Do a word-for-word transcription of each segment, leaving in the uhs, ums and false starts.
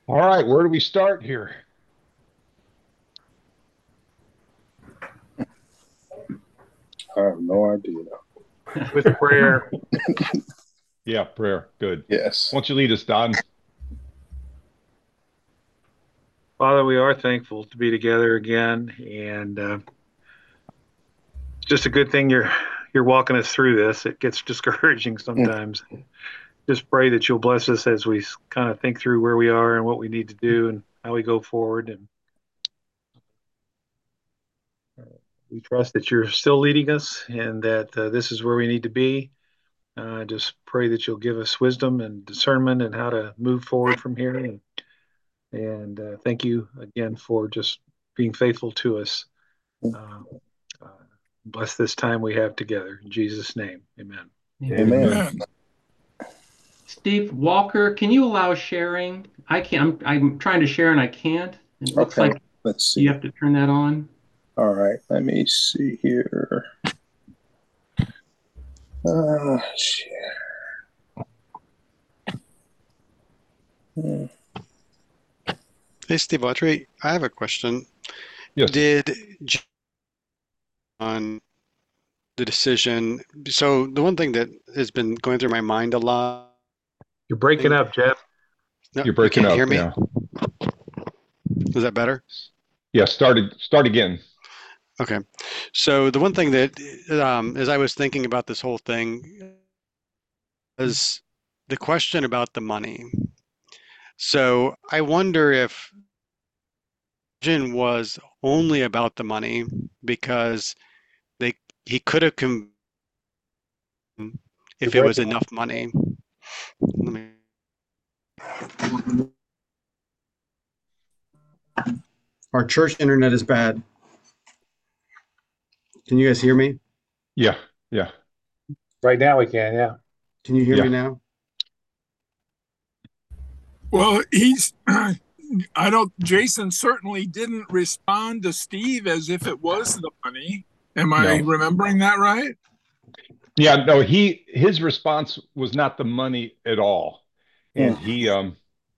All right, where do we start here? I have no idea. With prayer. Yeah, prayer. Good. Yes. Why don't you lead us, Don? Father, we are thankful to be together again, and uh, it's just a good thing you're you're walking us through this. It gets discouraging Mm. sometimes. Just pray that you'll bless us as we kind of think through where we are and what we need to do and how we go forward. And we trust that you're still leading us and that uh, this is where we need to be. Uh, just pray that you'll give us wisdom and discernment and how to move forward from here. And, and uh, thank you again for just being faithful to us. Uh, uh, Bless this time we have together. In Jesus' name, amen. Amen. Amen. Steve Walker, can you allow sharing? I can't. I'm, I'm trying to share and I can't. It looks Okay. like Let's see. you have to turn that on. All right. Let me see here. Uh, share. Hmm. Hey, Steve Autry, I have a question. Yes. Did J- on the decision? So the one thing that has been going through my mind a lot. You're breaking up, Jeff. No, You're you breaking can't hear up. me? Yeah. Is that better? Yeah. Started. Start again. Okay. So the one thing that, um, as I was thinking about this whole thing, is the question about the money. So I wonder if Jin was only about the money because they he could have come You're if it was breaking up. enough money. Let me. Our church internet is bad. Can you guys hear me? Yeah. Yeah. Right now we can, yeah. Can you hear Yeah. me now? Well, he's, I don't, Jason certainly didn't respond to Steve as if it was the money. Am I No. remembering that right? Yeah. No. He his response was not the money at all, and Hmm. he um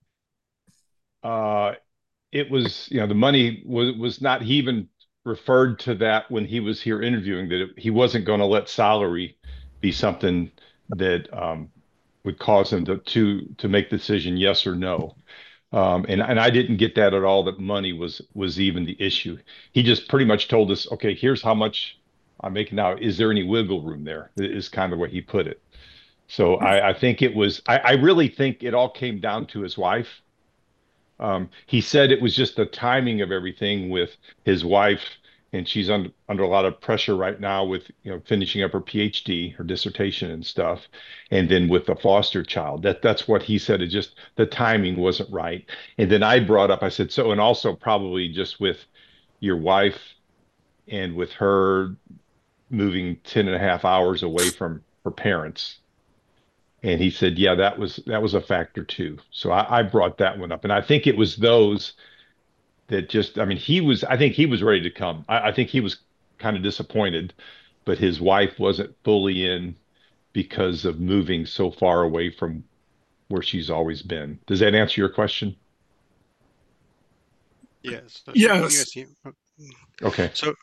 uh it was you know the money was was not he even referred to that when he was here interviewing that it, he wasn't going to let salary be something that um would cause him to to to make the decision yes or no. Um, and and I didn't get that at all. That money was was even the issue. He just pretty much told us, okay, here's how much I'm making now. Is there any wiggle room there? Is kind of what he put it. So I, I think it was. I, I really think it all came down to his wife. Um, he said it was just the timing of everything with his wife, and she's under under a lot of pressure right now with you know finishing up her PhD, her dissertation and stuff, and then with the foster child. That that's what he said. It just the timing wasn't right. And then I brought up, I said, so, and also probably just with your wife and with her moving ten and a half hours away from her parents. And he said, yeah, that was that was a factor too. So I, I brought that one up. And I think it was those that just, I mean, he was, I think he was ready to come. I, I think he was kind of disappointed, but his wife wasn't fully in because of moving so far away from where she's always been. Does that answer your question? Yes. So can you Yes. guys hear? Okay. So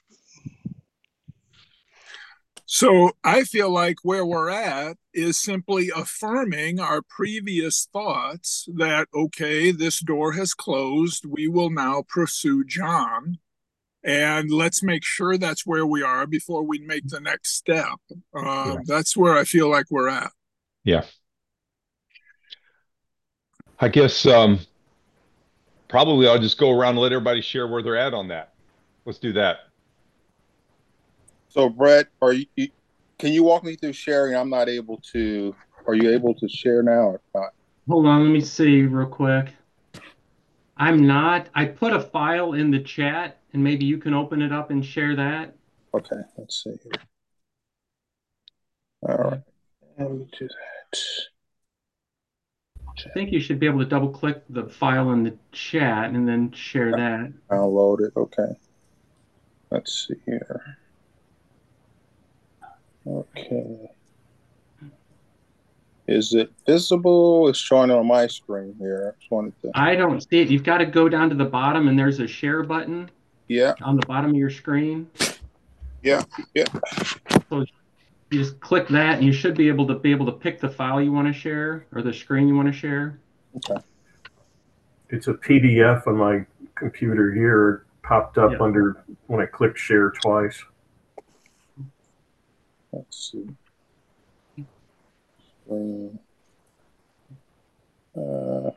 So I feel like where we're at is simply affirming our previous thoughts that, okay, this door has closed. We will now pursue John. And let's make sure that's where we are before we make the next step. Uh, Yeah. that's where I feel like we're at. Yeah. I guess um, probably I'll just go around and let everybody share where they're at on that. Let's do that. So, Brett, are you, you? Can you walk me through sharing? I'm not able to. Are you able to share now or not? Hold on, let me see real quick. I'm not. I put a file in the chat, and maybe you can open it up and share that. Okay. Let's see here. All right. Let me do that. I think you should be able to double click the file in the chat and then share that. Download it. Okay. Let's see here. Okay. Is it visible? It's showing on my screen here. Just wanted to. I don't see it. You've got to go down to the bottom and there's a share button Yeah, on the bottom of your screen. yeah, yeah. So you just click that and you should be able to be able to pick the file you want to share or the screen you want to share. Okay. It's a P D F on my computer here. It popped up Yeah. under when I clicked share twice. Let's see. Screen. Uh,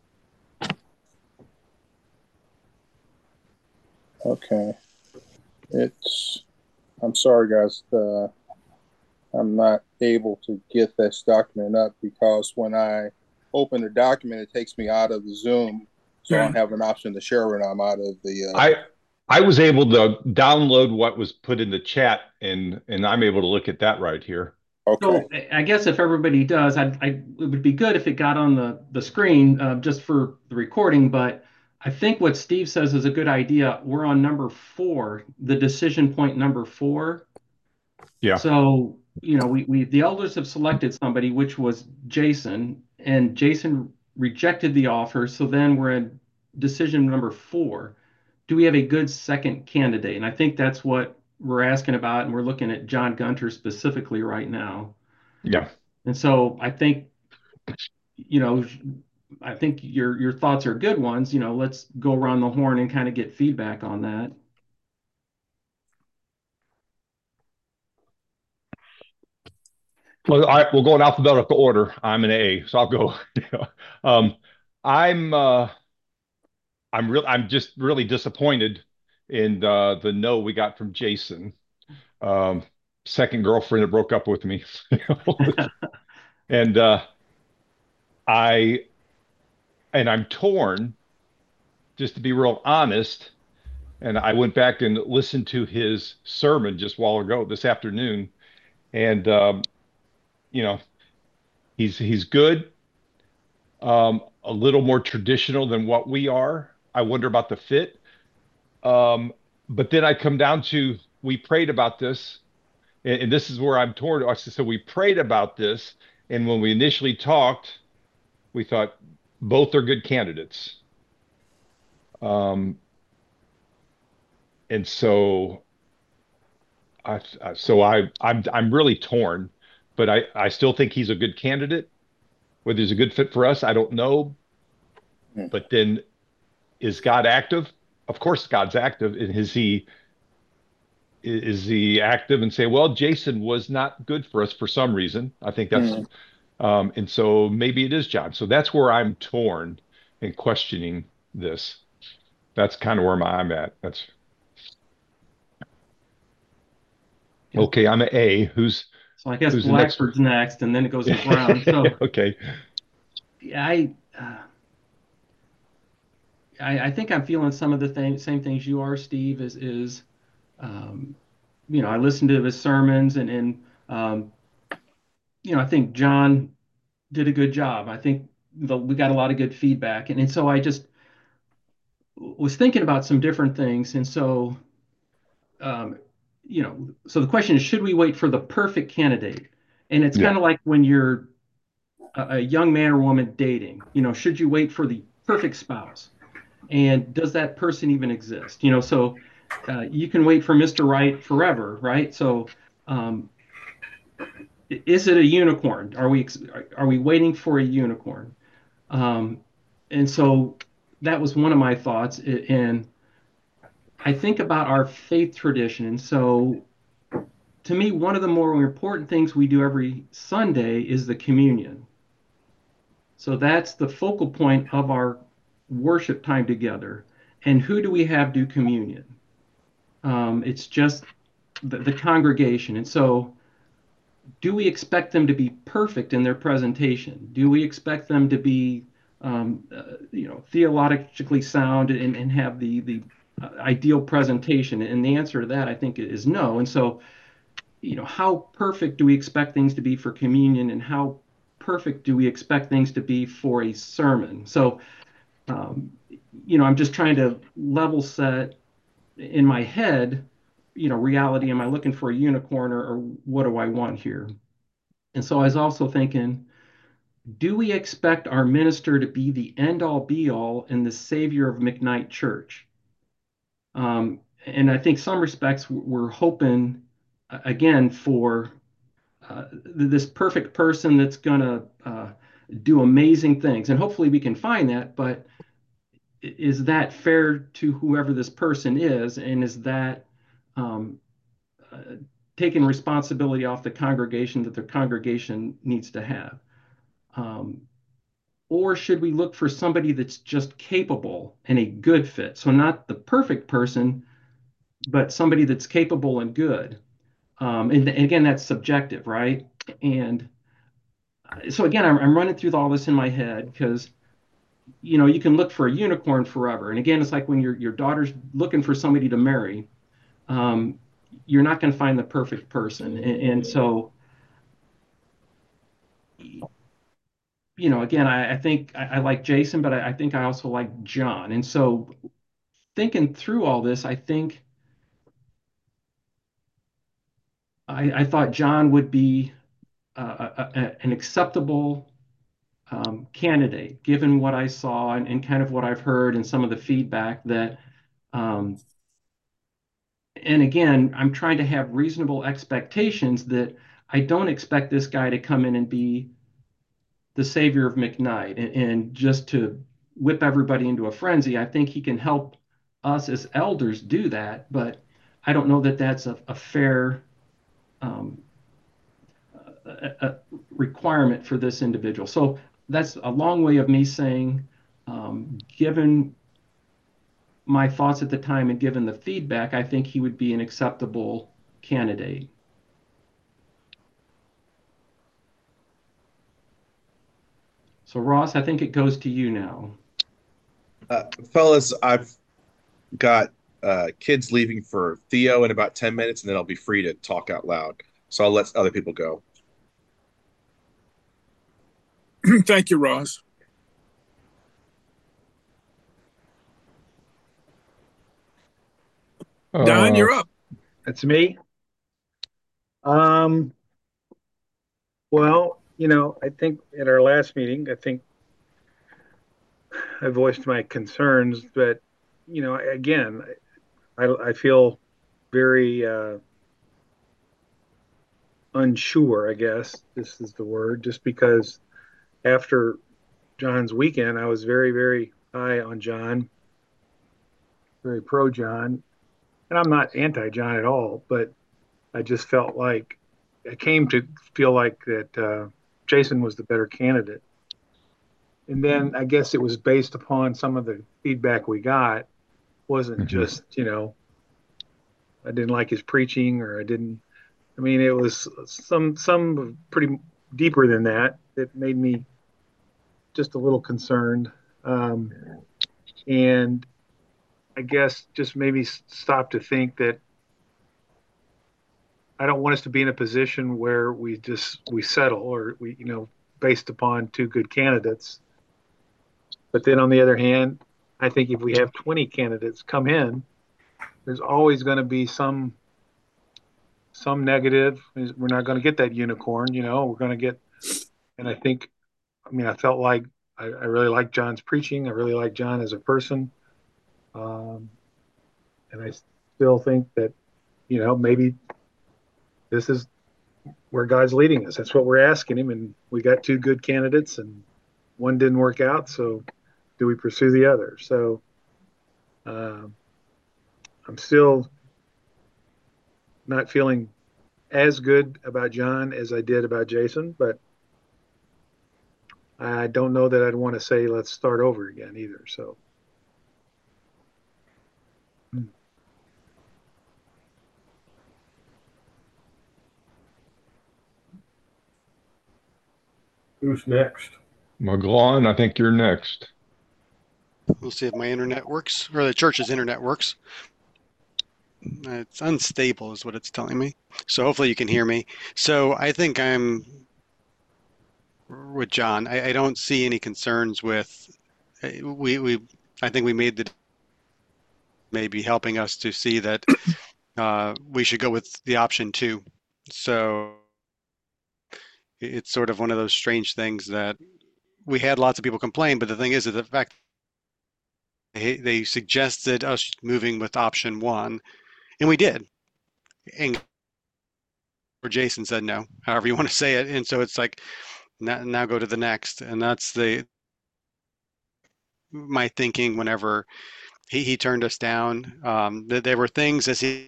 okay. It's, I'm sorry, guys. Uh, I'm not able to get this document up because when I open the document, it takes me out of the Zoom. So I don't have an option to share when I'm out of the. Uh, I I was able to download what was put in the chat, and and I'm able to look at that right here. okay. So I guess if everybody does, I, I it would be good if it got on the the screen uh, just for the recording. But I think what Steve says is a good idea. We're on number four, the decision point number four. Yeah. So you know, we we the elders have selected somebody, which was Jason, and Jason rejected the offer. So then we're in decision number four. Do we have a good second candidate? And I think that's what we're asking about, and we're looking at John Gunter specifically right now. Yeah. And so I think, you know, I think your your thoughts are good ones. You know, let's go around the horn and kind of get feedback on that. Well, all right, we'll go in alphabetical order. I'm an A, so I'll go. um, I'm uh, I'm real. I'm just really disappointed in the the no we got from Jason. Um, second girlfriend that broke up with me, and uh, I and I'm torn. Just to be real honest, and I went back and listened to his sermon just a while ago this afternoon, and um, you know he's he's good. Um, a little more traditional than what we are. I wonder about the fit. Um, but then I come down to we prayed about this, and, and this is where I'm torn. I said, so we prayed about this, and when we initially talked, we thought both are good candidates. Um, and so I, so I, I'm, I'm really torn, but I, I still think he's a good candidate. Whether he's a good fit for us, I don't know. Hmm. But then, is God active? Of course, God's active. And is he is he active and say, well, Jason was not good for us for some reason? I think that's, Hmm. um, and so maybe it is John. So that's where I'm torn and questioning this. That's kind of where my, I'm at. That's okay. I'm an A. Who's So I guess who's the next Blackford's one? next, and then it goes to Brown. So Okay. yeah, I, uh, I I think I'm feeling some of the thing, same things you are, Steve. Is is um, you know, I listened to his sermons, and and um, you know, I think John did a good job. I think the, we got a lot of good feedback, and and so I just was thinking about some different things, and so um, you know, so the question is, should we wait for the perfect candidate? And it's Yeah. kind of like when you're a, a young man or woman dating, you know, should you wait for the perfect spouse? And does that person even exist? You know, so uh, you can wait for Mister Right forever, right? So um, is it a unicorn? Are we are we waiting for a unicorn? Um, and so that was one of my thoughts. And I think about our faith tradition. And so to me, one of the more important things we do every Sunday is the communion. So that's the focal point of our worship time together. And who do we have do communion? Um, it's just the, the congregation. And so do we expect them to be perfect in their presentation? Do we expect them to be, um, uh, you know, theologically sound and, and have the, the uh, ideal presentation? And the answer to that, I think, is no. And so, you know, how perfect do we expect things to be for communion, and how perfect do we expect things to be for a sermon? So, um, you know, I'm just trying to level set in my head, you know, reality. Am I looking for a unicorn, or, or what do I want here? And so I was also thinking, do we expect our minister to be the end all be all and the savior of McKnight Church? Um, and I think some respects we're hoping uh, again for uh, this perfect person that's going to uh, do amazing things. And hopefully we can find that, but is that fair to whoever this person is? And is that um, uh, taking responsibility off the congregation that the congregation needs to have? Um, or should we look for somebody that's just capable and a good fit? So not the perfect person, but somebody that's capable and good. Um, and, and again, that's subjective, right? And so again, I'm, I'm running through all this in my head because you know you can look for a unicorn forever. And again, it's like when your your daughter's looking for somebody to marry, um, you're not going to find the perfect person. And, and so, you know, again, I, I think I, I like Jason, but I, I think I also like John. And so, thinking through all this, I think I, I thought John would be uh, a, a, an acceptable um, candidate, given what I saw and, and kind of what I've heard and some of the feedback that, um, and again, I'm trying to have reasonable expectations that I don't expect this guy to come in and be the savior of McKnight and, and just to whip everybody into a frenzy. I think he can help us as elders do that, but I don't know that that's a, a fair um, a, a requirement for this individual. So that's a long way of me saying, um, given my thoughts at the time and given the feedback, I think he would be an acceptable candidate. So Ross, I think it goes to you now. Uh, fellas, I've got uh, kids leaving for Theo in about ten minutes, and then I'll be free to talk out loud. So I'll let other people go. Thank you, Ross. Don, Uh, you're up. That's me. Um, well, you know, I think at our last meeting, I think I voiced my concerns, but you know, again, I, I feel very uh, unsure, I guess this is the word, just because after John's weekend, I was very, very high on John, very pro John. And I'm not anti John at all, but I just felt like I came to feel like that uh, Jason was the better candidate. And then I guess it was based upon some of the feedback we got, wasn't mhm. just, you know, I didn't like his preaching or I didn't, I mean, it was some, some pretty deeper than that that made me just a little concerned. Um, and I guess just maybe stop to think that I don't want us to be in a position where we just we settle or we you know based upon two good candidates. But then on the other hand, I think if we have twenty candidates come in, there's always going to be some some negative. We're not going to get that unicorn, you know. We're going to get, and I think, I mean, I felt like I, I really like John's preaching. I really like John as a person, um, and I still think that you know maybe this is where God's leading us. That's what we're asking him. And we got two good candidates and one didn't work out. So do we pursue the other? So uh, I'm still not feeling as good about John as I did about Jason, but I don't know that I'd want to say, let's start over again either. So. Who's next? McGlawn, I think you're next. We'll see if my internet works, or the church's internet works. It's unstable is what it's telling me. So hopefully you can hear me. So I think I'm with John. I, I don't see any concerns with, we, we, I think we made the, maybe helping us to see that uh, we should go with the option two. So it's sort of one of those strange things that we had lots of people complain, but the thing is that the fact they, they suggested us moving with option one, and we did. And or Jason said no, however you want to say it. And so it's like, now, now go to the next. And that's the my thinking whenever he, he turned us down. Um, that there were things as he,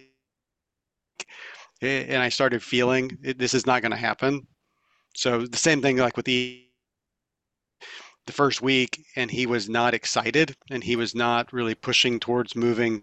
and I started feeling it, this is not going to happen. So the same thing like with the the first week, and he was not excited and he was not really pushing towards moving.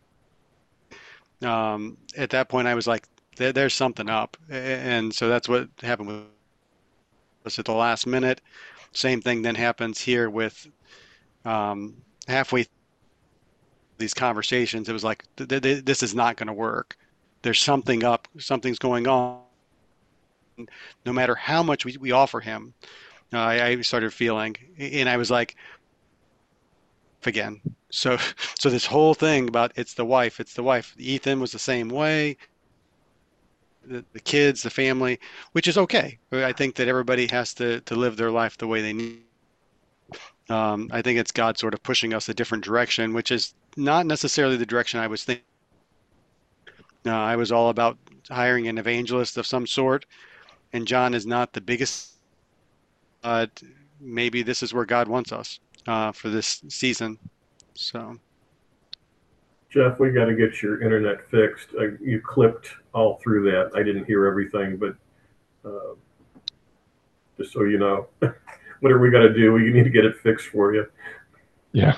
Um, at that point, I was like, there, there's something up. And so that's what happened with us at the last minute. Same thing then happens here with um, halfway these conversations. It was like, th- th- this is not going to work. There's something up, something's going on. No matter how much we, we offer him, uh, I, I started feeling, and I was like, again. So, so this whole thing about it's the wife, it's the wife. Ethan was the same way. The, the kids, the family, which is okay. I think that everybody has to to live their life the way they need. Um, I think it's God sort of pushing us a different direction, which is not necessarily the direction I was thinking. Uh, I was all about hiring an evangelist of some sort, and John is not the biggest. Uh, maybe this is where God wants us uh, for this season. So, Jeff, we got to get your internet fixed. Uh, you clipped all through that. I didn't hear everything, but uh, just so you know, whatever we got to do, we need to get it fixed for you. Yeah.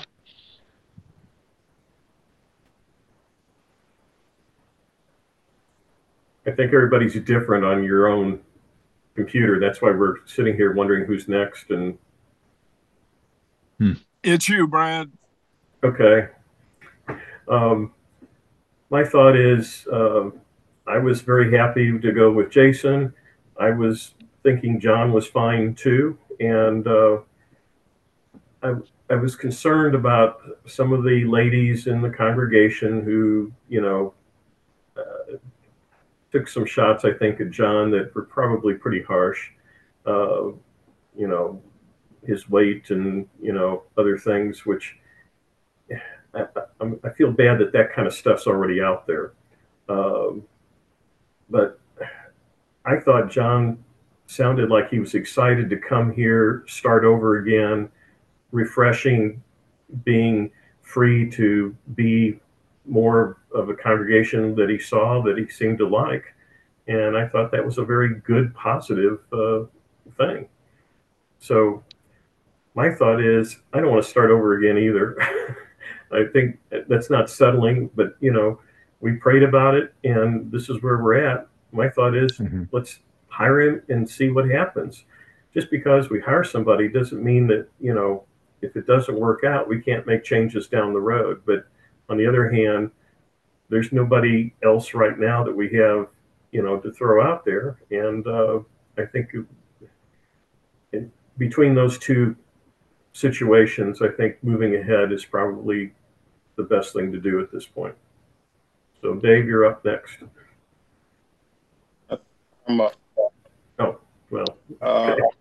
I think everybody's different on your own computer. That's why we're sitting here wondering who's next. And hmm. It's you, Brad. Okay. Um, my thought is uh, I was very happy to go with Jason. I was thinking John was fine too. And uh, I, I was concerned about some of the ladies in the congregation who, you know, uh, took some shots, I think, at John that were probably pretty harsh. Uh, you know, his weight and, you know, other things, which I, I, I feel bad that that kind of stuff's already out there. Um, but I thought John sounded like he was excited to come here, start over again, refreshing, being free to be more of a congregation that he saw that he seemed to like. And I thought that was a very good, positive uh, thing. So my thought is, I don't want to start over again either. I think that's not settling, but you know, we prayed about it and this is where we're at. My thought is, mm-hmm. let's hire him and see what happens. Just because we hire somebody doesn't mean that, you know, if it doesn't work out, we can't make changes down the road. But on the other hand, there's nobody else right now that we have, you know, to throw out there. And uh, I think in, between those two situations, I think moving ahead is probably the best thing to do at this point. So Dave, you're up next. I'm up. Oh, well. Okay. Uh,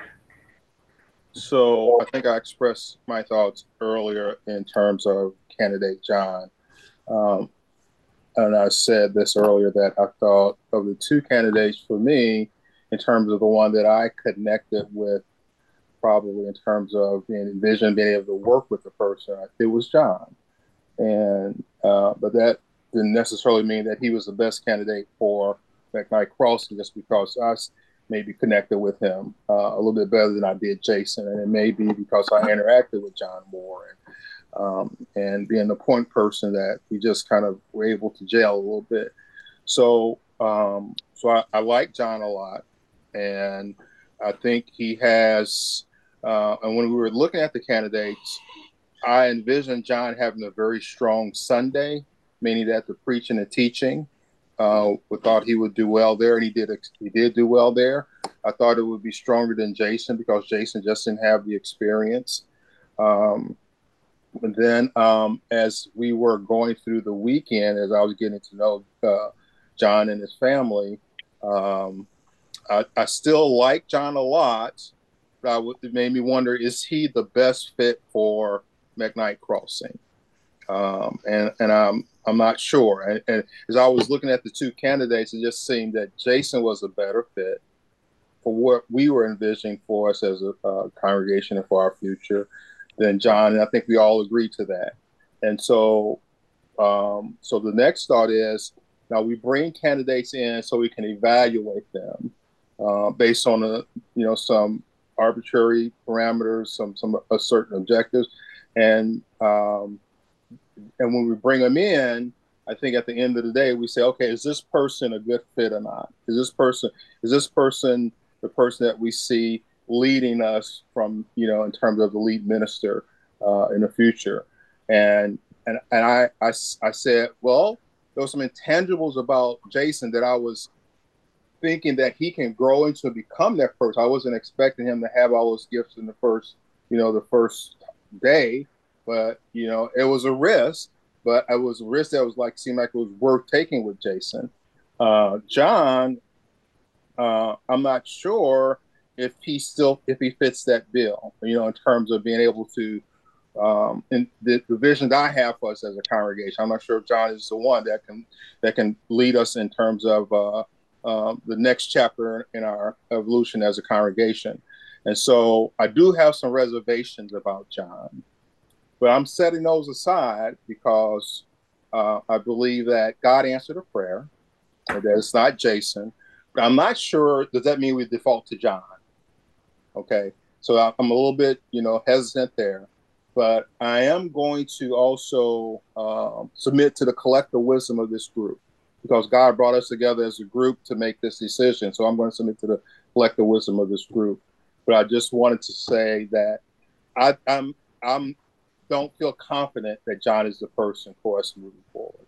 so I think I expressed my thoughts earlier in terms of candidate John. Um, and I said this earlier that I thought of the two candidates for me, in terms of the one that I connected with, probably in terms of being envisioned being able to work with the person, it was John. And uh, but that didn't necessarily mean that he was the best candidate for McKnight Crossing, just because I maybe connected with him uh, a little bit better than I did Jason, and it may be because I interacted with John more, and um, and being the point person that we just kind of were able to gel a little bit. So um, so I, I like John a lot, and I think he has. Uh, and when we were looking at the candidates, I envisioned John having a very strong Sunday, meaning that the preaching and teaching, uh, we thought he would do well there, and he did. He did do well there. I thought it would be stronger than Jason because Jason just didn't have the experience. Um, and then, um, as we were going through the weekend, as I was getting to know uh, John and his family, um, I, I still like John a lot. I w- it made me wonder: is he the best fit for McKnight Crossing? Um, and and I'm I'm not sure. And, and as I was looking at the two candidates, it just seemed that Jason was a better fit for what we were envisioning for us as a uh, congregation and for our future than John. And I think we all agree to that. And so, um, so the next thought is, now we bring candidates in so we can evaluate them uh, based on a, you know, some arbitrary parameters, some some uh, certain objectives, and um, and when we bring them in, I think at the end of the day, we say, okay, is this person a good fit or not? Is this person is this person the person that we see leading us from, you know, in terms of the lead minister uh, in the future? And and and I, I I said, well, there were some intangibles about Jason that I was thinking that he can grow into become that person. I wasn't expecting him to have all those gifts in the first, you know, the first day. But, you know, it was a risk, but it was a risk that was like, seemed like it was worth taking with Jason. Uh, John, uh, I'm not sure if he still, if he fits that bill, you know, in terms of being able to, um, in the, the vision that I have for us as a congregation. I'm not sure if John is the one that can, that can lead us in terms of uh, uh, the next chapter in our evolution as a congregation. And so I do have some reservations about John. But I'm setting those aside because uh, I believe that God answered a prayer, and that it's not Jason. I'm not sure, does that mean we default to John? Okay, so I'm a little bit, you know, hesitant there. But I am going to also um, submit to the collective wisdom of this group, because God brought us together as a group to make this decision. So I'm going to submit to the collective wisdom of this group. But I just wanted to say that I, I'm I'm don't feel confident that John is the person for us moving forward.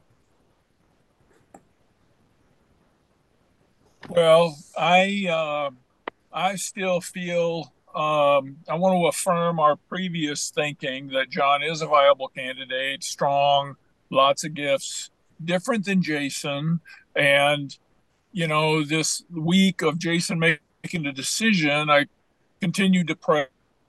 Well, I uh, I still feel um, I want to affirm our previous thinking that John is a viable candidate, strong, lots of gifts, different than Jason. And, you know, this week of Jason making the decision, I continued to pray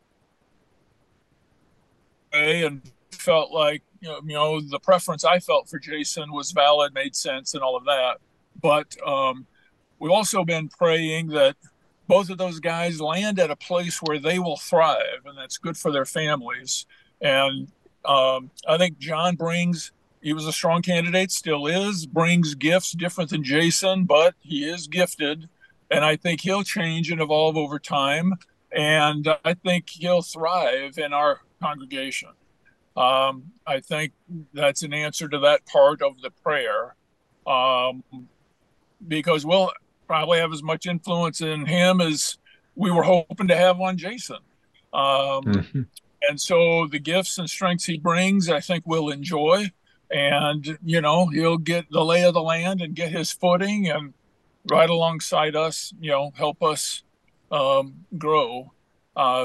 and felt like, you know, you know, the preference I felt for Jason was valid, made sense, and all of that. But um, we've also been praying that both of those guys land at a place where they will thrive, and that's good for their families. And um, I think John brings, he was a strong candidate, still is, brings gifts different than Jason, but he is gifted. And I think he'll change and evolve over time. And I think he'll thrive in our congregation. Um, I think that's an answer to that part of the prayer, um, because we'll probably have as much influence in him as we were hoping to have on Jason. Um, mm-hmm. And so the gifts and strengths he brings, I think we'll enjoy. And, you know, he'll get the lay of the land and get his footing and right alongside us, you know, help us um, grow. Uh,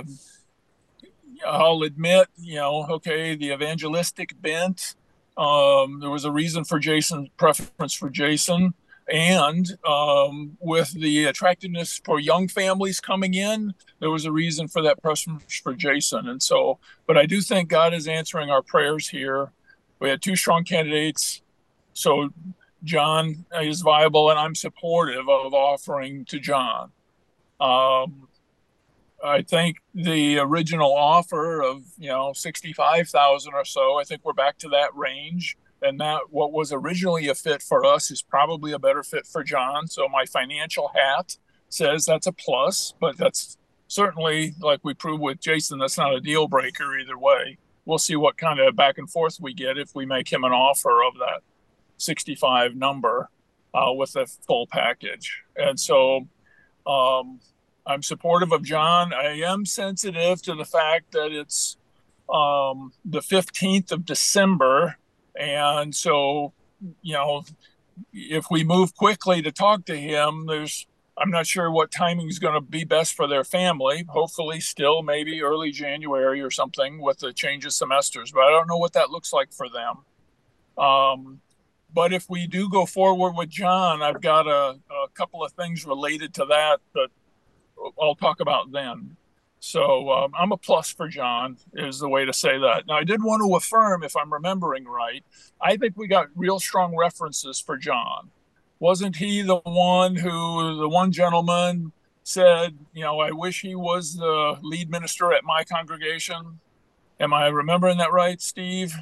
I'll admit, you know, okay, the evangelistic bent, um, there was a reason for Jason's preference for Jason. And um, with the attractiveness for young families coming in, there was a reason for that preference for Jason. And so, but I do think God is answering our prayers here. We had two strong candidates. So John is viable, and I'm supportive of offering to John. Um, I think the original offer of, you know, sixty-five thousand or so, I think we're back to that range. And that what was originally a fit for us is probably a better fit for John. So my financial hat says that's a plus, but that's certainly, like we proved with Jason, that's not a deal breaker either way. We'll see what kind of back and forth we get if we make him an offer of that sixty-five number uh, with the full package. And so um, I'm supportive of John. I am sensitive to the fact that it's um, the fifteenth of December. And so, you know, if we move quickly to talk to him, there's, I'm not sure what timing is going to be best for their family. Hopefully still maybe early January or something with the change of semesters, but I don't know what that looks like for them. Um, but if we do go forward with John, I've got a, a couple of things related to that that I'll talk about then. So um, I'm a plus for John, is the way to say that. Now, I did want to affirm, if I'm remembering right, I think we got real strong references for John. Wasn't he the one who, the one gentleman said, you know, I wish he was the lead minister at my congregation? Am I remembering that right, Steve?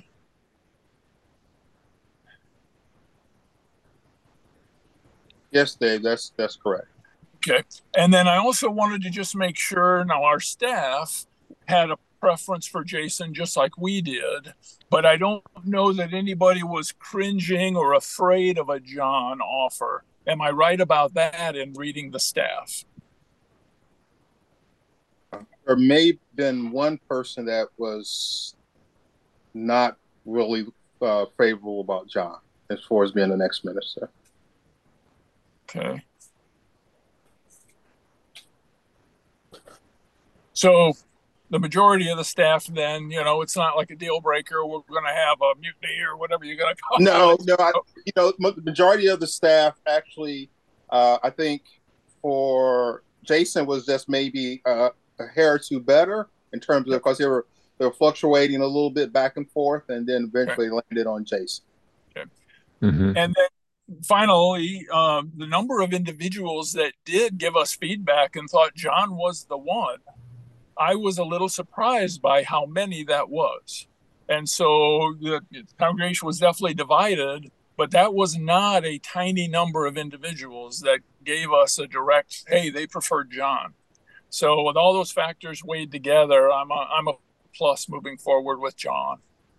Yes, Dave, that's that's correct. Okay. And then I also wanted to just make sure, now our staff had a preference for Jason just like we did, but I don't know that anybody was cringing or afraid of a John offer. Am I right about that in reading the staff? There may have been one person that was not really uh, favorable about John as far as being the next minister. Okay. So the majority of the staff, then, you know, it's not like a deal breaker. We're going to have a mutiny or whatever you're going to call No, it. no, I, you know, the majority of the staff actually, uh, I think for Jason was just maybe uh, a hair or two better in terms of, because they were, they were fluctuating a little bit back and forth, and then eventually okay. landed on Jason. Okay. Mm-hmm. And then finally, um, the number of individuals that did give us feedback and thought John was the one, I was a little surprised by how many that was. And so the congregation was definitely divided, but that was not a tiny number of individuals that gave us a direct, hey, they preferred John. So with all those factors weighed together, I'm a, I'm a plus moving forward with John.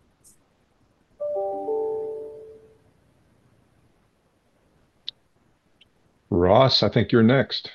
Ross, I think you're next.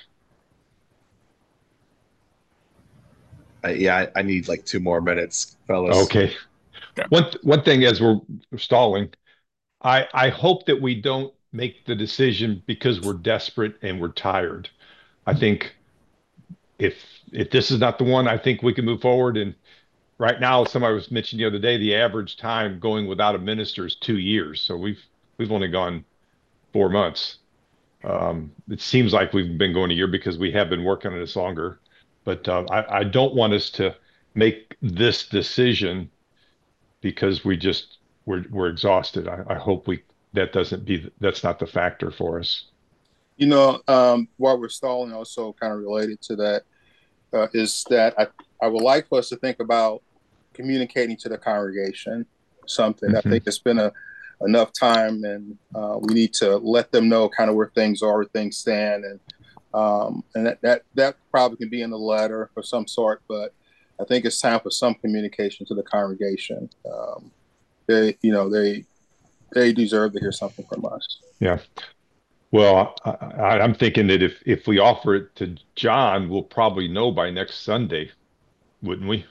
Uh, yeah, I, I need like two more minutes, fellas. Okay. Yeah. One one thing as we're stalling, I I hope that we don't make the decision because we're desperate and we're tired. I think if if this is not the one, I think we can move forward. And right now, somebody was mentioning the other day, the average time going without a minister is two years. So we've we've only gone four months. Um, it seems like we've been going a year because we have been working on this longer. But uh, I, I don't want us to make this decision because we just we're we're exhausted. I, I hope we that doesn't be that's not the factor for us. You know, um, while we're stalling, also kind of related to that uh, is that I I would like for us to think about communicating to the congregation something. Mm-hmm. I think it's been a enough time, and uh, we need to let them know kind of where things are, where things stand, and. Um, and that, that that probably can be in a letter of some sort, but I think it's time for some communication to the congregation. Um, they, you know, they they deserve to hear something from us. Yeah. Well, I, I'm thinking that if if we offer it to John, we'll probably know by next Sunday, wouldn't we?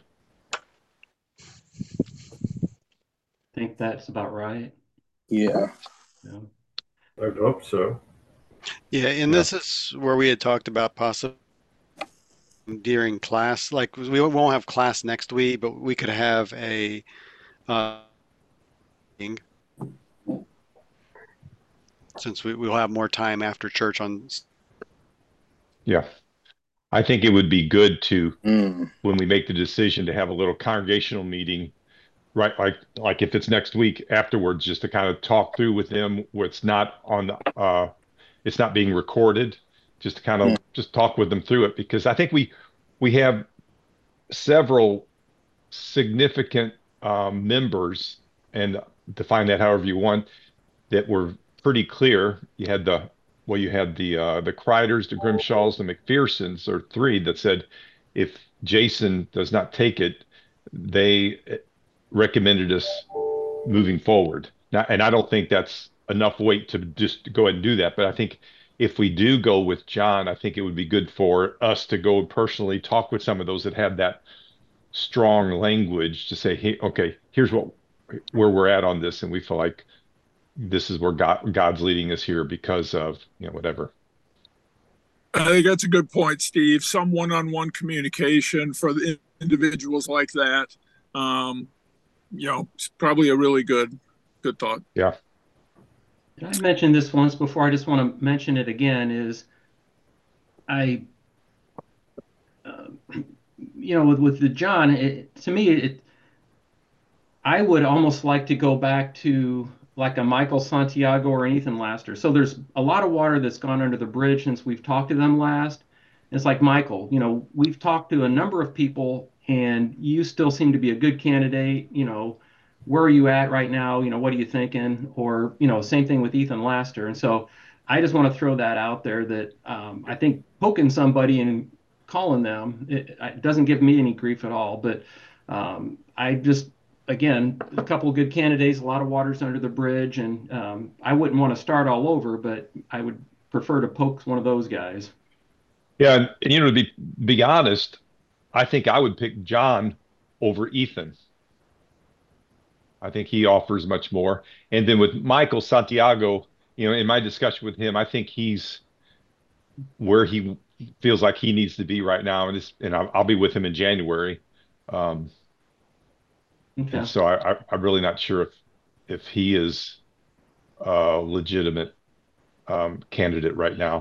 I think that's about right. Yeah. Yeah. I hope so. Yeah, and yeah. This is where we had talked about possibly during class, like we won't have class next week, but we could have a uh, since we will have more time after church on. Yeah, I think it would be good to mm. when we make the decision to have a little congregational meeting, right? Like like if it's next week afterwards, just to kind of talk through with them where it's not on the. Uh, It's not being recorded, just to kind of mm. just talk with them through it, because I think we we have several significant um, members, and define that however you want, that were pretty clear. You had the well, you had the uh, the Kreiders, the Grimshaws, the McPhersons, or three that said if Jason does not take it, they recommended us moving forward. Now, and I don't think that's enough weight to just go ahead and do that. But I think if we do go with John, I think it would be good for us to go and personally talk with some of those that have that strong language to say, hey, okay, here's what where we're at on this, and we feel like this is where God, God's leading us here because of, you know, whatever. I think that's a good point, Steve. Some one-on-one communication for the individuals like that, um, you know, it's probably a really good, good thought. Yeah. I mentioned this once before. I just want to mention it again. Is I, uh, you know, with with the John, it, to me, it I would almost like to go back to like a Michael Santiago or an Ethan Laster. So there's a lot of water that's gone under the bridge since we've talked to them last. It's like Michael, you know, we've talked to a number of people and you still seem to be a good candidate. You know, where are you at right now? You know, what are you thinking? Or, you know, same thing with Ethan Laster. And so I just want to throw that out there that um, I think poking somebody and calling them, it, it doesn't give me any grief at all. But um, I just, again, a couple of good candidates, a lot of waters under the bridge, and um, I wouldn't want to start all over, but I would prefer to poke one of those guys. Yeah, and, and you know, to be be honest, I think I would pick John over Ethan. I think he offers much more. And then with Michael Santiago, you know, in my discussion with him, I think he's where he feels like he needs to be right now, and this, and I'll, I'll be with him in January. Um, Okay. and so I, I, I'm really not sure if if he is a legitimate um, candidate right now.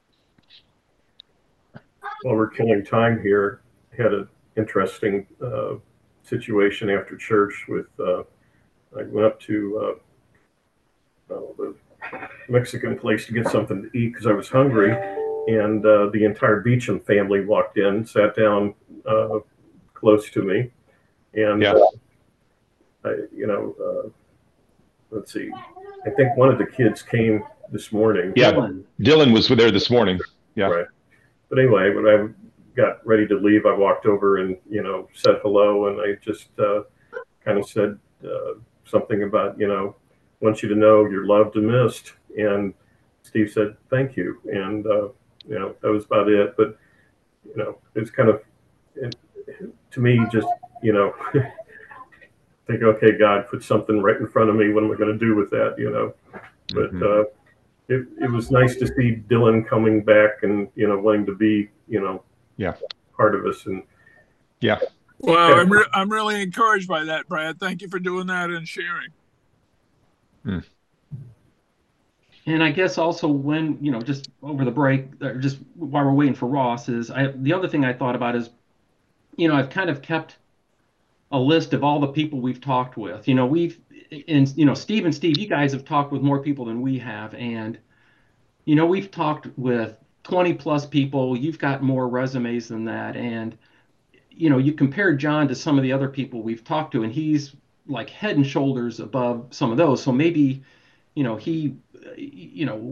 While we're killing time here, had an interesting uh, situation after church with, uh, I went up to uh, uh, the Mexican place to get something to eat because I was hungry, and uh, the entire Beecham family walked in, sat down uh, close to me, and Yeah. uh, I, you know, uh, let's see, I think one of the kids came this morning. Yeah, Dylan. Dylan was there this morning. Yeah. Right. But anyway, when I got ready to leave, I walked over and, you know, said hello, and I just uh, kind of said uh, something about, you know, want you to know you're loved and missed. And Steve said, thank you. And, uh, you know, that was about it. But, you know, it's kind of, it, to me, just, you know, think, okay, God, put something right in front of me. What am I going to do with that, you know? But, Mhm. uh, It, it was nice to see Dylan coming back and, you know, wanting to be, you know, Yeah. part of us. And Yeah. Well, I'm, re- I'm really encouraged by that, Brad. Thank you for doing that and sharing. Mm. And I guess also when, you know, just over the break, or just while we're waiting for Ross, is I the other thing I thought about is, you know, I've kind of kept a list of all the people we've talked with. You know, we've, and, you know, Steve and Steve, you guys have talked with more people than we have. And, you know, we've talked with twenty plus people. You've got more resumes than that. And, you know, you compare John to some of the other people we've talked to, and he's like head and shoulders above some of those. So maybe, you know, he, you know,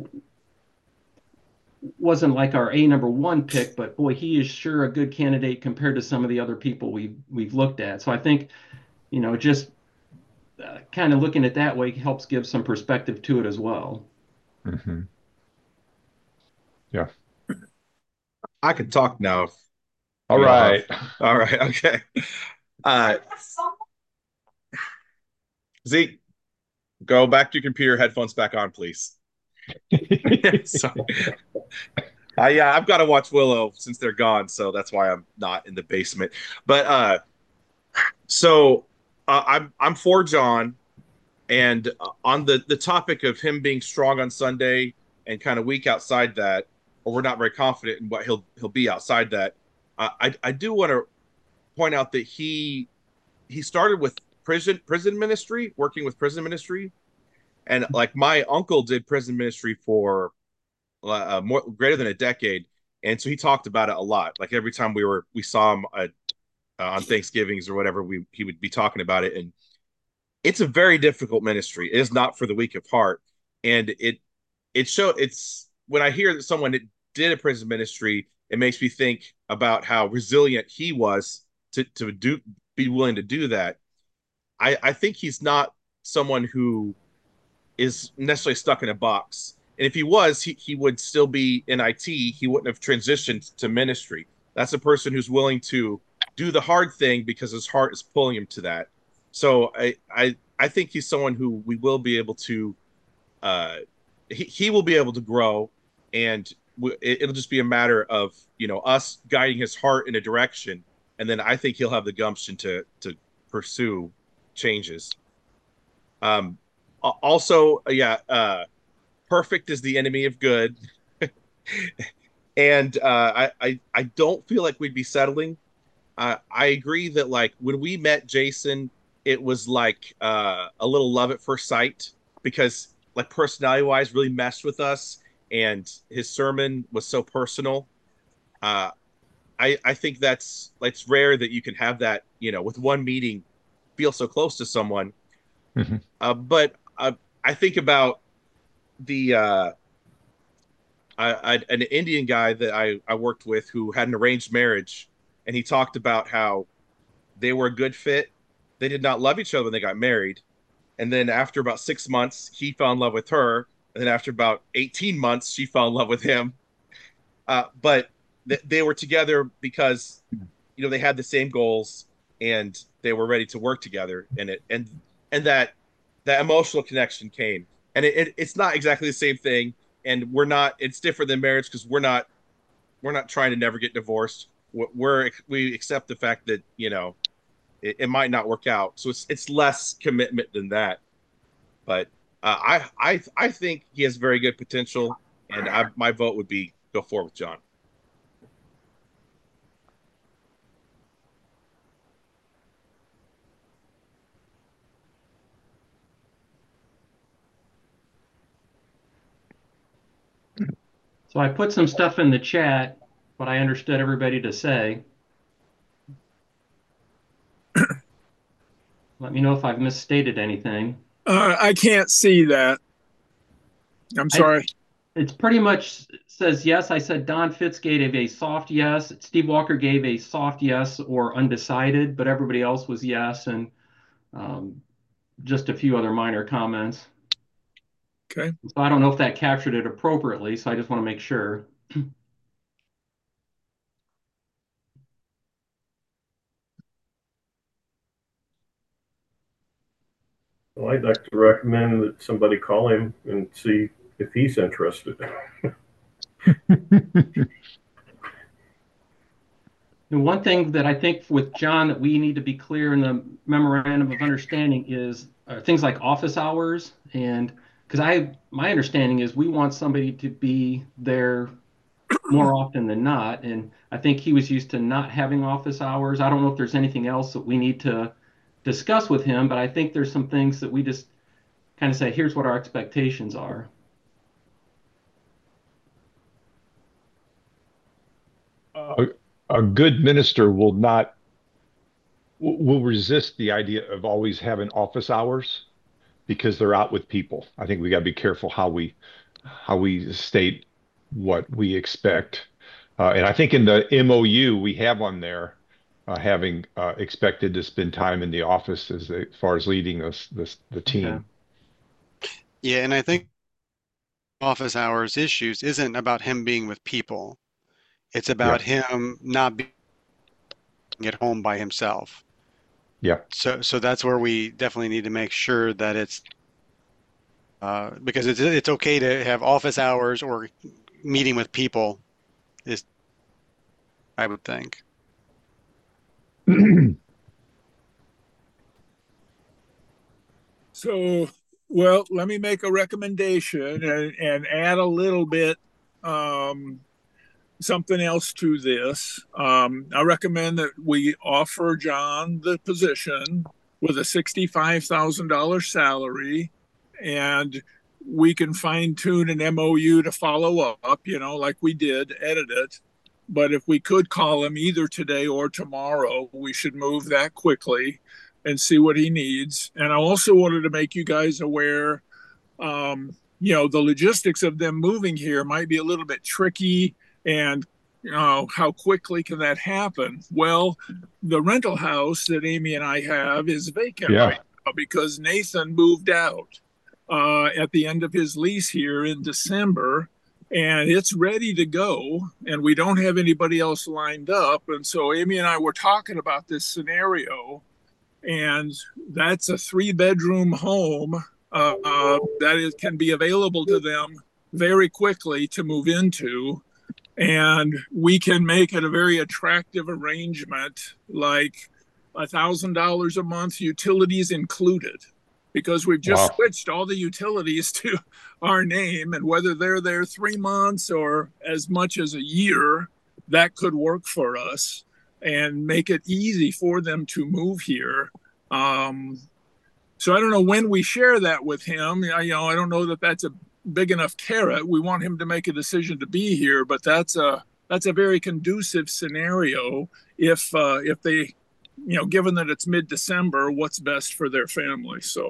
wasn't like our A number one pick, but boy, he is sure a good candidate compared to some of the other people we've we've looked at. So I think, you know, just uh, kind of looking at that way helps give some perspective to it as well. Mm-hmm. Yeah. I can talk now. if All you all have- right. All right. Okay. Uh, Zeke, go back to your computer, headphones back on, please. So, uh, yeah, I've got to watch Willow since they're gone, so that's why I'm not in the basement. But uh, so uh, I'm I'm for John, and uh, on the the topic of him being strong on Sunday and kind of weak outside that, or we're not very confident in what he'll he'll be outside that. Uh, I I do want to point out that he he started with prison prison ministry, working with prison ministry, and like my uncle did prison ministry for uh, more greater than a decade, and so he talked about it a lot. Like every time we were we saw him uh, uh, on Thanksgivings or whatever, we he would be talking about it, and it's a very difficult ministry. It is not for the weak of heart, and it it show it's when I hear that someone that did a prison ministry, it makes me think about how resilient he was to to do be willing to do that. I I think he's not someone who is necessarily stuck in a box. And if he was, he, he would still be in I T. He wouldn't have transitioned to ministry. That's a person who's willing to do the hard thing because his heart is pulling him to that. So I I, I think he's someone who we will be able to, uh, he, he will be able to grow, and w- it, it'll just be a matter of, you know, us guiding his heart in a direction. And then I think he'll have the gumption to to pursue changes. Um, also, yeah, uh, perfect is the enemy of good. And uh, I, I, I don't feel like we'd be settling uh, I agree that like when we met Jason, it was like uh, a little love at first sight because like personality wise, really meshed with us, and his sermon was so personal. Uh, I I think that's like it's rare that you can have that, you know, with one meeting, feel so close to someone. Mhm. Uh, but uh, I think about the uh, I, I, an Indian guy that I, I worked with who had an arranged marriage, and he talked about how they were a good fit. They did not love each other when they got married, and then after about six months, he fell in love with her, and then after about eighteen months, she fell in love with him. Uh, but th- they were together because you know they had the same goals and they were ready to work together, and it and and that that emotional connection came, and it, it it's not exactly the same thing, and we're not. It's different than marriage because we're not we're not trying to never get divorced. We're, we're we accept the fact that you know it, it might not work out, so it's it's less commitment than that. But uh, I I I think he has very good potential, and I, my vote would be go forward with John. So I put some stuff in the chat, what I understood everybody to say. Let me know if I've misstated anything. Uh, I can't see that. I'm sorry. I, it's pretty much says yes. I said Don Fitz gave a soft yes. Steve Walker gave a soft yes or undecided, but everybody else was yes, and um, just a few other minor comments. Okay. So I don't know if that captured it appropriately, so I just want to make sure. Well, I'd like to recommend that somebody call him and see if he's interested. And one thing that I think with John that we need to be clear in the memorandum of understanding is uh, things like office hours. And because I, my understanding is we want somebody to be there more often than not. And I think he was used to not having office hours. I don't know if there's anything else that we need to discuss with him, but I think there's some things that we just kind of say, here's what our expectations are. A, a good minister will not will resist the idea of always having office hours because they're out with people. I think we got to be careful how we how we state what we expect. Uh, and I think in the M O U we have on there uh, having uh, expected to spend time in the office as, as far as leading us this the team. Okay. Yeah, and I think office hours issues isn't about him being with people. It's about yeah. him not being at home by himself. Yeah. So so that's where we definitely need to make sure that it's uh, because it's it's okay to have office hours or meeting with people is I would think. So, well, let me make a recommendation and, and add a little bit um, something else to this. Um, I recommend that we offer John the position with a sixty-five thousand dollars salary, and we can fine tune an M O U to follow up, you know, like we did, edit it. But if we could call him either today or tomorrow, we should move that quickly and see what he needs. And I also wanted to make you guys aware, um, you know, the logistics of them moving here might be a little bit tricky. And you know, how quickly can that happen? Well, the rental house that Amy and I have is vacant yeah. right now because Nathan moved out uh, at the end of his lease here in December, and it's ready to go, and we don't have anybody else lined up. And so Amy and I were talking about this scenario, and that's a three-bedroom home uh, uh, that is, can be available to them very quickly to move into. And we can make it a very attractive arrangement, like a thousand dollars a month, utilities included, because we've just wow. switched all the utilities to our name. And whether they're there three months or as much as a year, that could work for us. and make it easy for them to move here. Um, so I don't know when we share that with him. I, you know, I don't know that that's a big enough carrot. We want him to make a decision to be here, but that's a that's a very conducive scenario if uh, if they, you know, given that it's mid-December, what's best for their family. So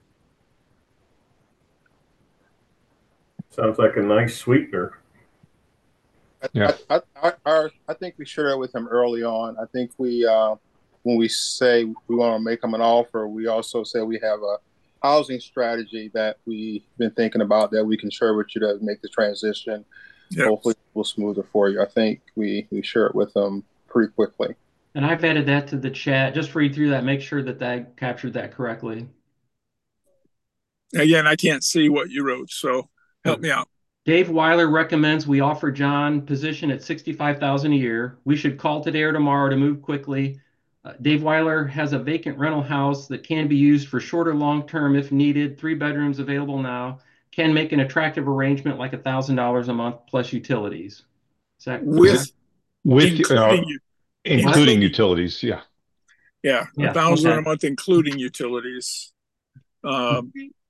sounds like a nice sweetener. Yeah. I, I, I, I think we share it with him early on. I think we, uh, when we say we want to make him an offer, we also say we have a housing strategy that we've been thinking about that we can share with you to make the transition. Yep. Hopefully we'll smooth it for you. I think we, we share it with them pretty quickly. And I've added that to the chat. Just read through that, make sure that that captured that correctly. Again, I can't see what you wrote, so help me out. Dave Weiler recommends we offer John position at sixty-five thousand dollars a year. We should call today or tomorrow to move quickly. Uh, Dave Weiler has a vacant rental house that can be used for shorter long-term if needed. Three bedrooms available now. Can make an attractive arrangement like one thousand dollars a month plus utilities. Is that with with including, uh, you, including utilities? Yeah. Yeah, yeah a thousand okay. a month including utilities. Um,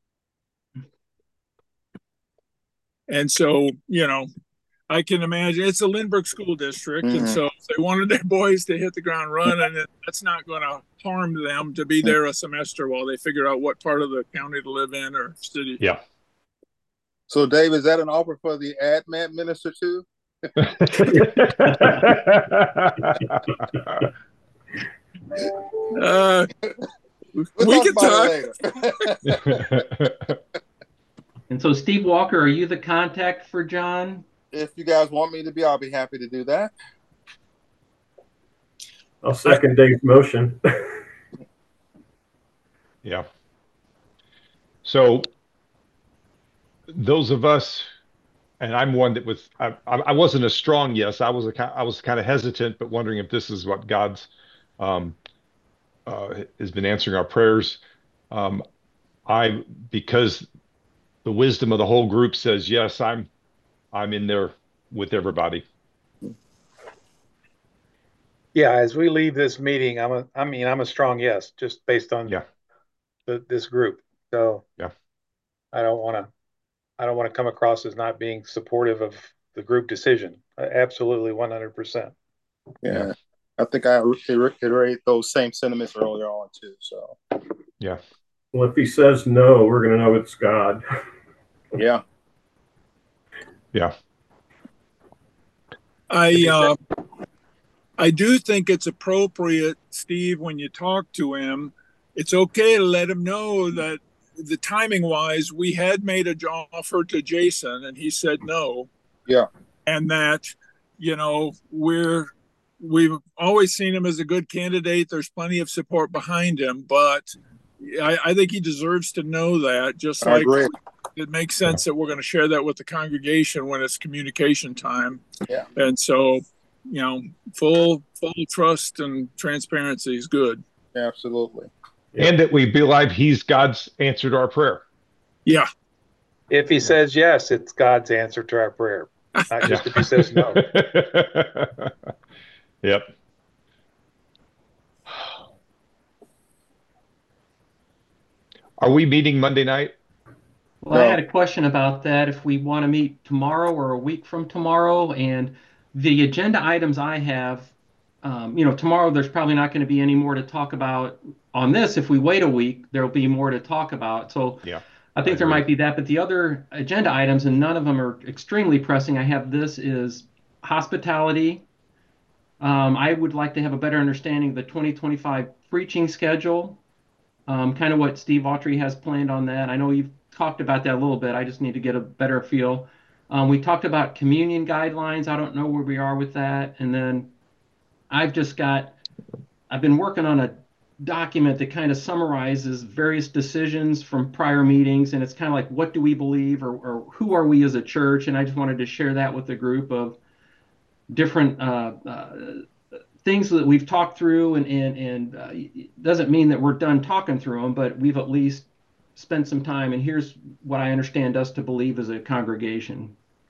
and so, you know, I can imagine it's a Lindbergh school district. Mm-hmm. And so if they wanted their boys to hit the ground running, that's not going to harm them to be there a semester while they figure out what part of the county to live in or city. Yeah. So, Dave, is that an offer for the admin minister too? uh, we'll we can talk. Later. And so, Steve Walker, are you the contact for John? If you guys want me to be, I'll be happy to do that. I'll second Dave's motion. Yeah. So those of us, and I'm one that was, I, I wasn't a strong yes. I was a, I was kind of hesitant, but wondering if this is what God's um, uh, has been answering our prayers. Um, I because the wisdom of the whole group says yes. I'm I'm in there with everybody. Yeah, as we leave this meeting, I'm a I mean I'm a strong yes, just based on yeah the, this group. So yeah, I don't want to I don't want to come across as not being supportive of the group decision. Absolutely, one hundred percent. Yeah, I think I reiterated those same sentiments earlier on too. So yeah. Well, if he says no, we're going to know it's God. Yeah. Yeah. I uh, I do think it's appropriate, Steve, when you talk to him, it's okay to let him know that the timing wise, we had made a offer to Jason and he said no. Yeah. And that, you know, we're we've always seen him as a good candidate. There's plenty of support behind him, but I, I think he deserves to know that. Just I like agree. It makes sense that we're going to share that with the congregation when it's communication time. Yeah. And so, you know, full full trust and transparency is good. Absolutely. And that we believe he's God's answer to our prayer. Yeah. If he says yes, it's God's answer to our prayer. Not just yeah. if he says no. Yep. Are we meeting Monday night? Well, I had a question about that. If we want to meet tomorrow or a week from tomorrow, and the agenda items I have, um, you know, tomorrow there's probably not going to be any more to talk about on this. If we wait a week, there'll be more to talk about. So yeah, I think I there might be that. But the other agenda items, and none of them are extremely pressing. I have this is hospitality. Um, I would like to have a better understanding of the twenty twenty-five preaching schedule, um, kind of what Steve Autry has planned on that. I know you've talked about that a little bit. I just need to get a better feel. Um, we talked about communion guidelines. I don't know where we are with that. And then I've just got, I've been working on a document that kind of summarizes various decisions from prior meetings. And it's kind of like, what do we believe, or, or who are we as a church? And I just wanted to share that with the group of different uh, uh, things that we've talked through. And, and, and uh, it doesn't mean that we're done talking through them, but we've at least spend some time, and here's what I understand us to believe as a congregation.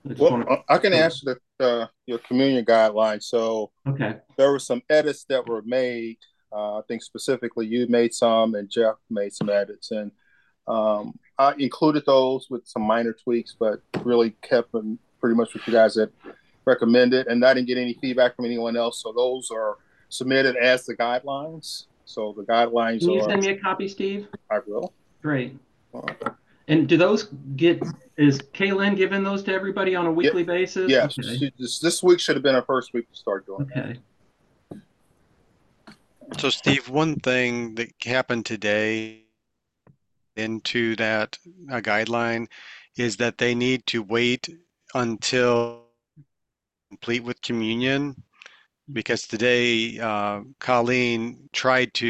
Well, wanna... I can answer the uh, your communion guidelines. So okay, there were some edits that were made. Uh, I think specifically you made some, and Jeff made some edits, and um, I included those with some minor tweaks, but really kept them pretty much what you guys had recommended. And I didn't get any feedback from anyone else, so those are submitted as the guidelines. So the guidelines can you are. send me a copy, Steve? I will. Great. Uh, And do those get, is Kaylin giving those to everybody on a weekly yeah, basis? Yes. Okay. She, this, this week should have been our first week to start doing Okay. that. So Steve, one thing that happened today into that uh, guideline is that they need to wait until complete with communion, because today uh, Colleen tried to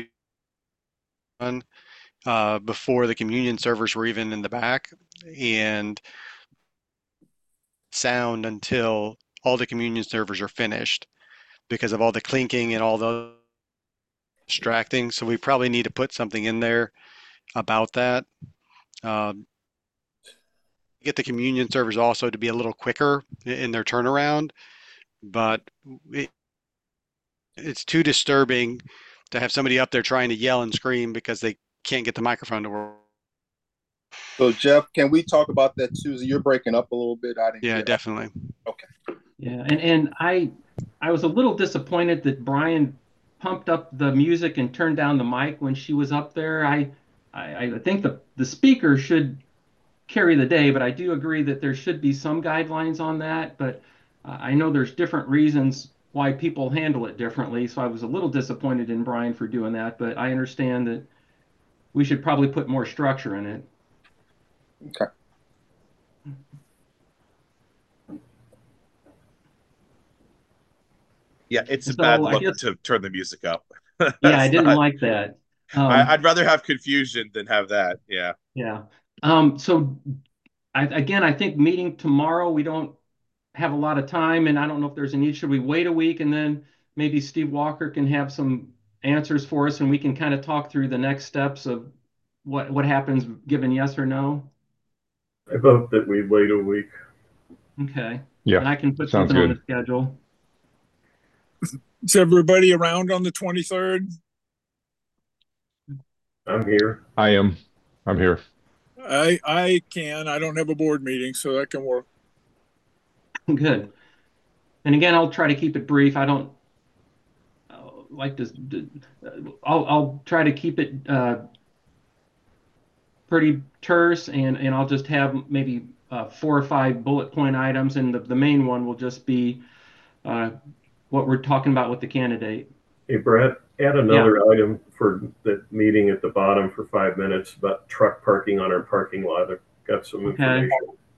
uh, before the communion servers were even in the back, and sound until all the communion servers are finished because of all the clinking and all the distracting. So we probably need to put something in there about that. Um, get the communion servers also to be a little quicker in their turnaround, but it, it's too disturbing to have somebody up there trying to yell and scream because they can't get the microphone to work. So Jeff, can we talk about that too? You're breaking up a little bit. I didn't. Yeah, definitely. That. Okay. Yeah, and and I I was a little disappointed that Brian pumped up the music and turned down the mic when she was up there. I I, I think the the speaker should carry the day, but I do agree that there should be some guidelines on that. But uh, I know there's different reasons why people handle it differently. So I was a little disappointed in Brian for doing that, but I understand that we should probably put more structure in it. Okay. Yeah, it's a So bad I look guess- to turn the music up. Yeah, I didn't not- like that. Um, I, I'd rather have confusion than have that. Yeah. Yeah. Um, so I, again, I think meeting tomorrow, we don't have a lot of time, and I don't know if there's a need. Should we wait a week and then maybe Steve Walker can have some answers for us, and we can kind of talk through the next steps of what what happens given yes or no? I vote that we wait a week. Okay. Yeah, And I can put sounds something on the good. schedule. Is everybody around on the twenty-third? I'm here. I am. I'm here. I I can. I don't have a board meeting, so that can work. Good. And again, I'll try to keep it brief. I don't uh, like to. I'll I'll try to keep it uh, pretty terse, and and I'll just have maybe uh, four or five bullet point items, and the, the main one will just be uh, what we're talking about with the candidate. Hey, Brett, add another yeah. item for the meeting at the bottom for five minutes about truck parking on our parking lot. I've got some information.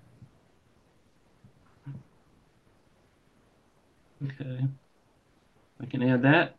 Okay. Okay. I can add that.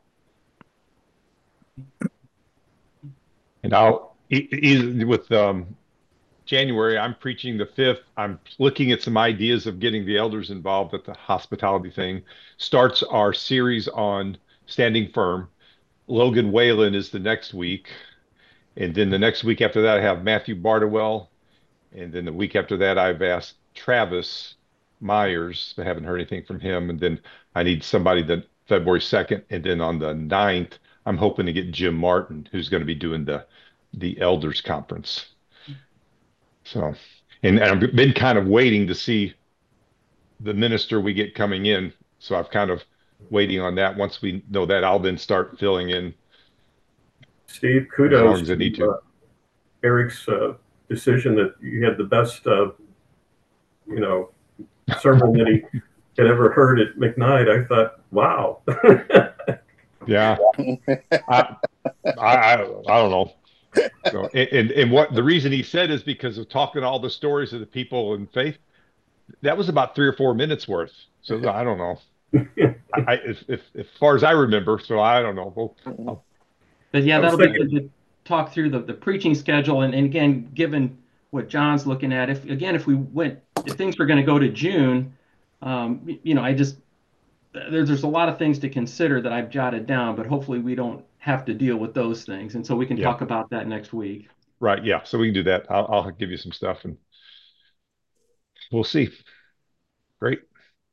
And I'll, e with um, January, I'm preaching the fifth. I'm looking at some ideas of getting the elders involved at the hospitality thing. Starts our series on standing firm. Logan Whalen is the next week. And then the next week after that, I have Matthew Bardowell. And then the week after that, I've asked Travis Myers. I haven't heard anything from him. And then I need somebody that February second. And then on the ninth, I'm hoping to get Jim Martin, who's going to be doing the, the elders conference. So, and, and I've been kind of waiting to see the minister we get coming in. So I've kind of waiting on that. Once we know that, I'll then start filling in. Steve, kudos as long as I need to. Uh, Eric's uh, decision that you had the best, uh, you know, sermon that he had ever heard at McKnight. I thought, wow. Yeah. I, I, I, I don't know. So, and, and what the reason he said is because of talking all the stories of the people in faith. That was about three or four minutes worth. So I don't know. I, if, if, as far as I remember, so I don't know. We'll, I'll, but yeah, that'll thinking... be good to talk through the, the preaching schedule. And, and again, given what John's looking at, if again, if we went, if things were going to go to June, um, you know, I just, there's, there's a lot of things to consider that I've jotted down, but hopefully we don't have to deal with those things. And so we can yeah. talk about that next week. Right. Yeah. So we can do that. I'll, I'll give you some stuff and we'll see. Great.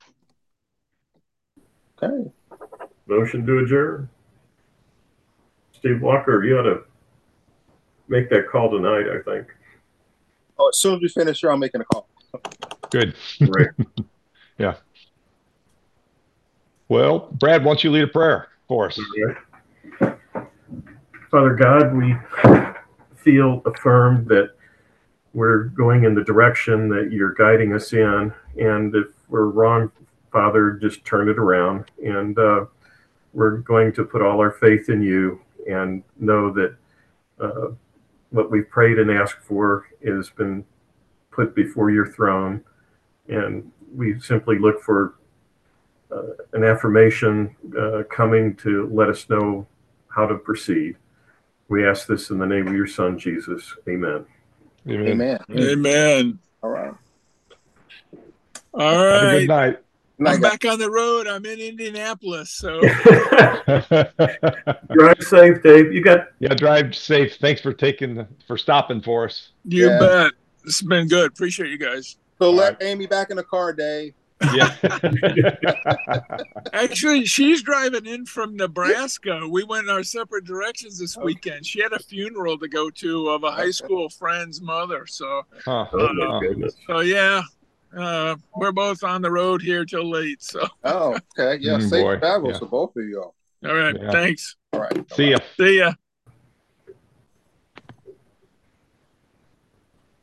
Okay. Motion to adjourn. Steve Walker, you ought to make that call tonight, I think. Oh, as soon as we finish here, I'm making a call. Good. Right. Yeah. Well, Brad, why don't you lead a prayer for us? Okay. Father God, we feel affirmed that we're going in the direction that you're guiding us in. And if we're wrong, Father, just turn it around. And uh, we're going to put all our faith in you and know that uh, what we've prayed and asked for has been put before your throne. And we simply look for uh, an affirmation uh, coming to let us know how to proceed. We ask this in the name of your Son, Jesus. Amen. Amen. Amen. Amen. All right. All Have a right. good night. Night, I'm guys. back on the road. I'm in Indianapolis. So Drive safe, Dave. You got Yeah, drive safe. Thanks for taking the, for stopping for us. you Yeah. bet. It's been good. Appreciate you guys. So All let right. Amy back in the car, Dave. Yeah. Actually, she's driving in from Nebraska. We went in our separate directions this weekend. She had a funeral to go to of a high school friend's mother. So, Huh. Oh my Uh, goodness. so yeah, uh, we're both on the road here till late. So, Oh, okay. Yeah, Mm, safe boy. travels Yeah. to both of y'all. all right. Yeah. Thanks. All right. See ya. See ya.